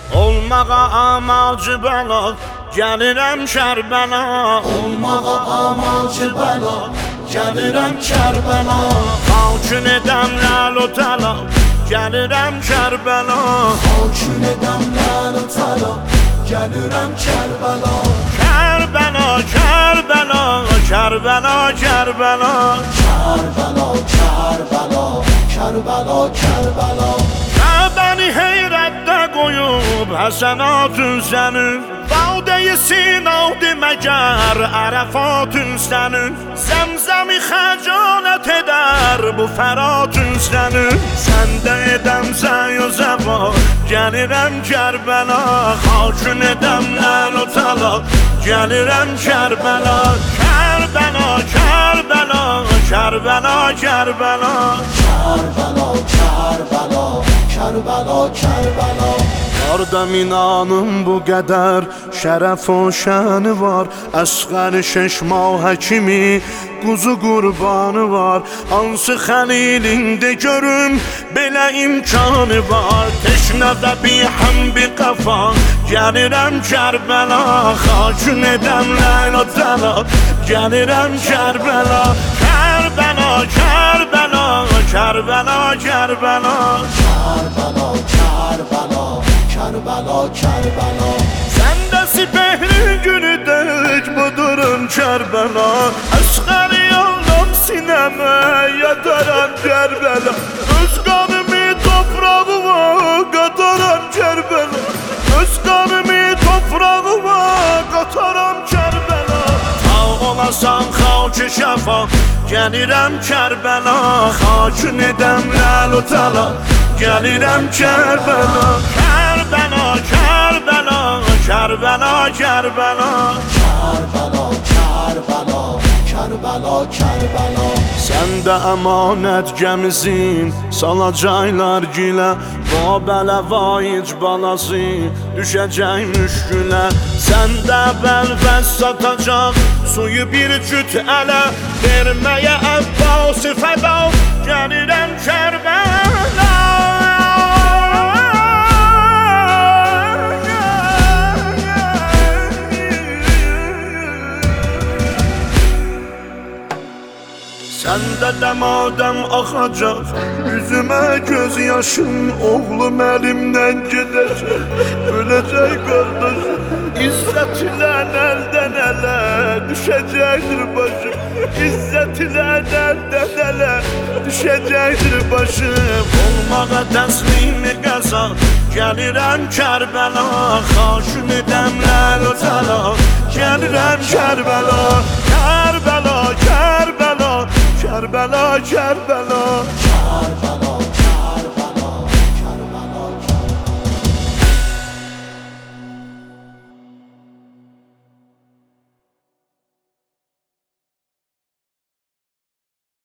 Olmağa amalcı bəla, gəlirəm Kərbəla. Olmağa amalcı bəla, gəlirəm Kərbəla. Xalqın edəm ləl-o təla, gəlirəm Kərbəla. Xalqın edəm ləl-o təla, gəlirəm Kərbəla. Kərbəla, Kərbəla, Kərbəla, Kərbəla. Kərbəla, Kərbəla, Kərbəla, Kərbəla. Kəbəni heyrətdə qoyub həsənatın sənin, Bağdəyi sinavdi məgər ərəfatın sənin, Zəmzəmi xəcalət edər bu fəratın sənin. Səndə edəm zəy-o zəva, gəlirəm Kərbəla. Xalqın edəm ləl-o təla, gəlirəm Kərbəla. Kərbəla, Kərbəla, Kərbəla, Kərbəla. Kərbəla, Kərbəla, Kərbəla, Kərbəla. Orda minanın bu qədər şərəf o şəni var, Əsqər şeşmah həkimi quzu qurbanı var. Hansı xəlilində görüm belə imkanı var, Teşnə və bihəm bir qəfa, gəlirəm Kərbəla. Xalqın edəm ləl-o təla, gəlirəm Kərbəla. Kərbəla, Kərbəla, Kərbəla, Kərbəla. Kərbəla, Kərbəla, Kərbəla, Kərbəla. Səndə sipehli günüdək budurum Kərbəla. Əsqəri yollam sinəmə yataram Kərbəla. Öz qanımı toprağıma qataram Kərbəla. Öz qanımı toprağıma qataram Kərbəla. Ta olasan xalqı şəfa, gəlirəm Kərbəla. Xalqın edəm ləl-o təla, gəlirəm Kərbəla. Kərbəla, Kərbəla, Kərbəla, Kərbəla. Kərbəla, Kərbəla, Kərbəla, Kərbəla. Səndə əmanət gəmizin salacaqlar gilə, Babələ vaic balası düşəcək müşkülə. Səndə bəlvəz satacaq suyu bir cüt ələ, Verməyə Əbbasi fəda, gəlirəm Kərbəla. Səndə dəmadəm axacaq üzümə göz yaşım, Oğlum əlimdən gedəcək, öləcək qardaşım. İzzətilən əldən ələ düşəcəkdir başım, İzzətilən əldən ələ düşəcəkdir başım. Olmağa təslimi qəza, gəlirəm Kərbəla. Xalqın edəm ləl-o təla, gəlirəm Kərbəla. Kərbəla, Kərbəla, Kərbəla, Kərbəla. Kərbəla,